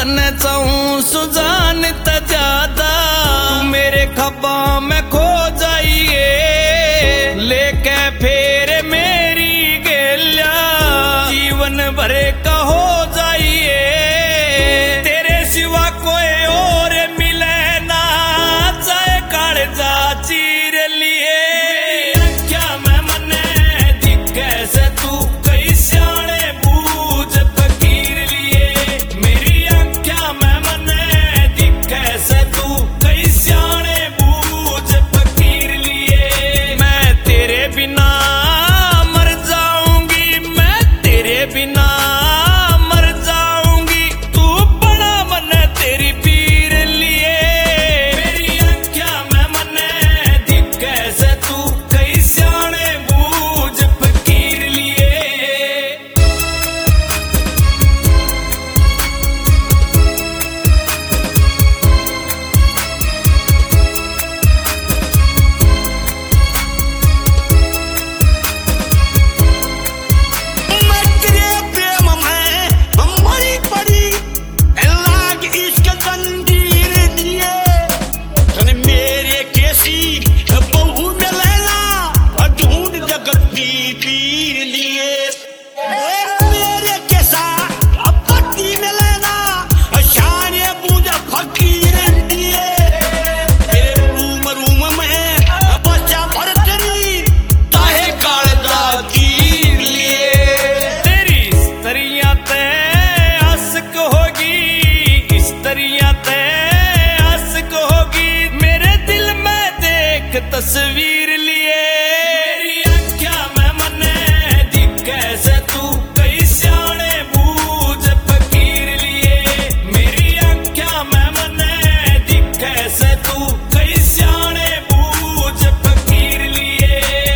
तने चाहूं सुजान त ज्यादा, तू मेरे खबा में खो जाइए, लेके फेर मेरी गेल्या जीवन भरे का हो जाइए। तेरे सिवा कोई और मिले ना, चाहे कालजा चीर लिए। क्या मैं मने दिखे से तू कई स्याणे बूझ फकीर लिए, मेरी आँख्या में मने दिखे से तू कई स्याणे बूझ फकीर लिए। मैं तेरे बिना मर जाऊंगी, मैं तेरे बिना मर जाऊंगी, तू बड़ा मन तेरी पीर लिए। मेरी आँख्या में मने दिखे से तू कई स्याणे बूझ फकीर लिए। तस्वीर लिए मेरी आँख्या में मने दिखे से तू कई स्याणे बूझ फकीर लिए। मेरी आँख्या में मने दिखे से तू कई स्याणे बूझ फकीर लिए।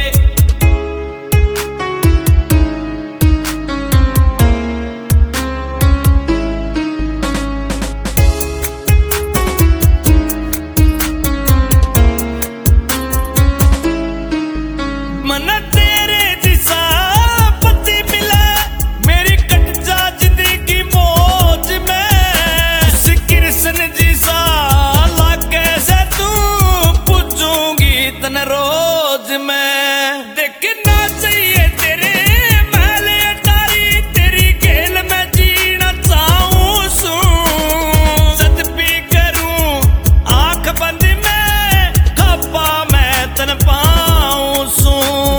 मन तेरे जिसा पति मिला, मेरी कट जा जिंदगी मौज में। उस कृष्ण जिसा लागे से तू पूछूंगी तन रोज में। देखना चाहिए तेरे महल अटारी, तेरी खेल में जीना चाहूं सू। सद भी करूं आंख बंद में, खपा मैं तन पाऊं सू।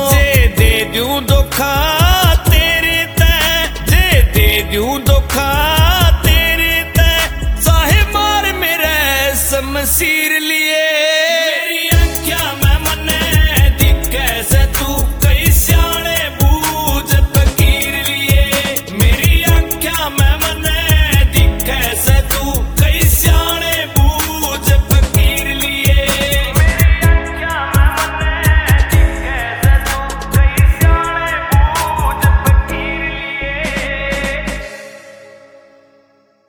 धोखा तेरे तय जे दे दूं धोखा तेरे तय, चाहे मार मेरे शमशीर लिए।